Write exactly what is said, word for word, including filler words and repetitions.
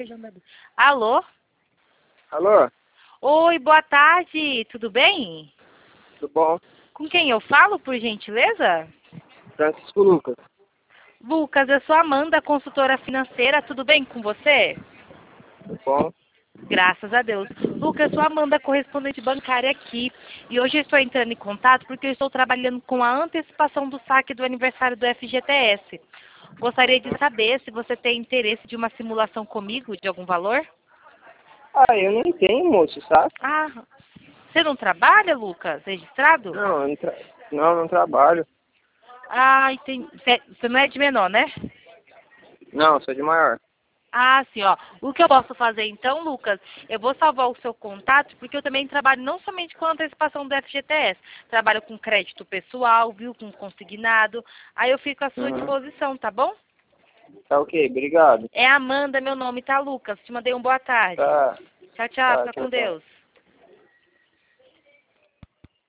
feijão da... Alô? Alô? Oi, boa tarde, tudo bem? Tudo bom? Com quem eu falo, por gentileza? Francisco Lucas. Lucas, eu sou Amanda, consultora financeira, tudo bem com você? Tudo bom? Graças a Deus. Lucas, eu sou Amanda, correspondente bancária aqui. E hoje eu estou entrando em contato porque eu estou trabalhando com a antecipação do saque do aniversário do F G T S. Gostaria de saber se você tem interesse de uma simulação comigo de algum valor? Ah, eu nem tenho, moço, sabe? Ah, você não trabalha, Lucas? Registrado? Não, eu não, tra... não, não trabalho. Ah, entendi. Você você não é de menor, né? Não, sou de maior. Ah, sim, ó. O que eu posso fazer então, Lucas, eu vou salvar o seu contato, porque eu também trabalho não somente com antecipação do F G T S, trabalho com crédito pessoal, viu, com consignado. Aí eu fico à sua Uhum. disposição, tá bom? Tá ok, obrigado. É Amanda, meu nome, tá, Lucas? Te mandei um boa tarde. Tá, Tchau, tchau, tá, fica com tchau, tchau. Deus.